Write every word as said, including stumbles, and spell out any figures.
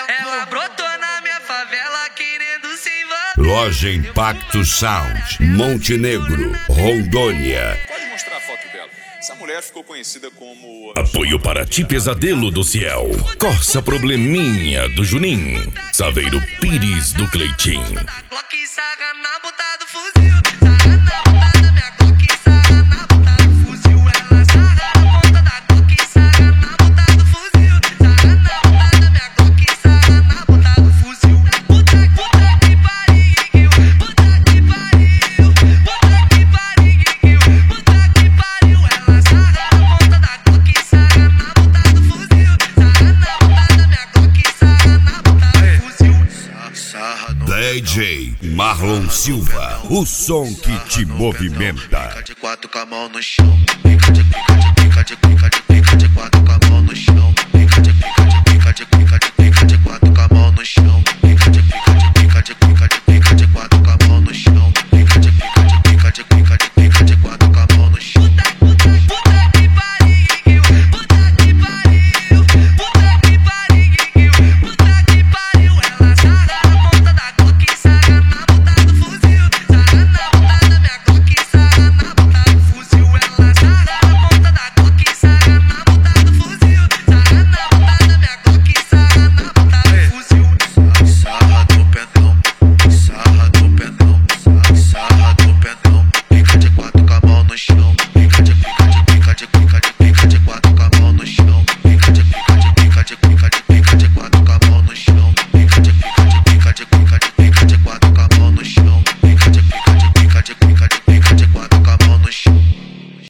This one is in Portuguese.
Ela brotou na minha favela querendo se envolver. Loja Impacto Sound, Montenegro, Rondônia. Pode mostrar a foto dela. Essa mulher ficou conhecida como... Apoio para ti, Pesadelo do Ciel. Corsa Probleminha do Juninho. Saveiro Pires do Cleitinho. Glock saga na boca do fuzil. Saga na boca da minha Glock, saga na boca do fuzil. Ela saga na ponta da Glock, saga na boca do fuzil. Saga na boca da minha Glock, saga na boca do fuzil. Puta, puta que pariu, puta que pariu, puta que pariu, puta que pariu. Ela saga na ponta da Glock, saga na boca do fuzil. Saga na boca da minha Glock, saga na boca do fuzil. D J Marlon Silva, o som que te movimenta. Fica de quatro com a mão no chão. Fica de, fica de, fica de, fica de, fica de quatro com a mão no chão.